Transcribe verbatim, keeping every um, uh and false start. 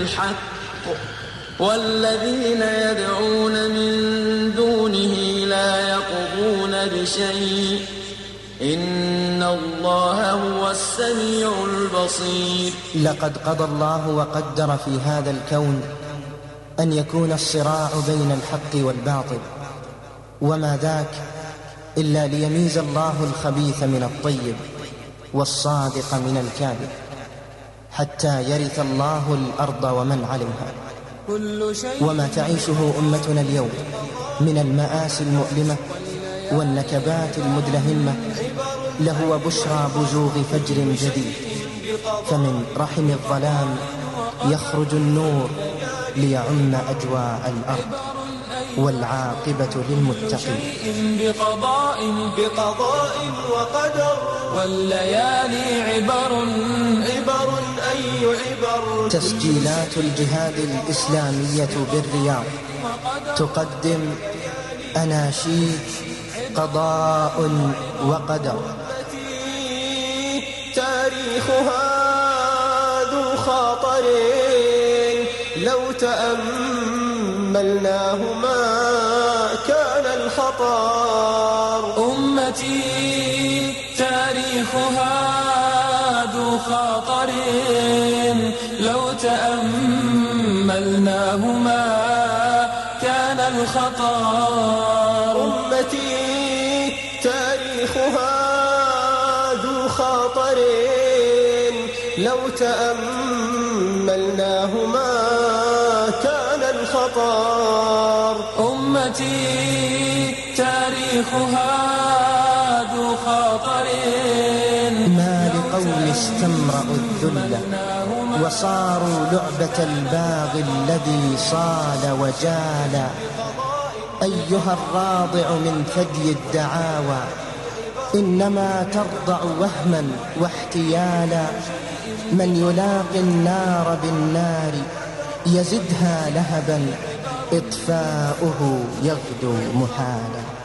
الحق والذين يدعون من دونه لا يقضون بشيء إن الله هو السميع البصير. لقد قضى الله وقدر في هذا الكون أن يكون الصراع بين الحق والباطل، وما ذاك إلا ليميز الله الخبيث من الطيب والصادق من الكاذب، حتى يرث الله الأرض ومن عليها. وما تعيشه أمتنا اليوم من المآسي المؤلمة والنكبات المدلهمة لهو بشرى بزوغ فجر جديد، فمن رحم الظلام يخرج النور ليعم أجواء الأرض، والعاقبة للمتقين. بقضاء بقضاء وقدر والليالي عبر عبر أي عبر. تسجيلات الجهاد الإسلامية بالرياض تقدم أناشيد قضاء وقدر. تاريخها ذو خاطر لو تأملناه ما كان الخطر. أمتي تاريخها ذو خاطر لو تأملناه ما كان الخطر. أمتي تاريخها ذو خاطر لو تأملناه ما كان الخطر. أمتي تاريخها ذو خاطر ما لقوم استمرأوا الذل وصاروا لعبة الباغي الذي صال وجال. أيها الراضع من ثدي الدعاوى إنما ترضع وهما واحتيالا. من يلاقي النار بالنار يزدها لهبا إطفاؤه يغدو محالا.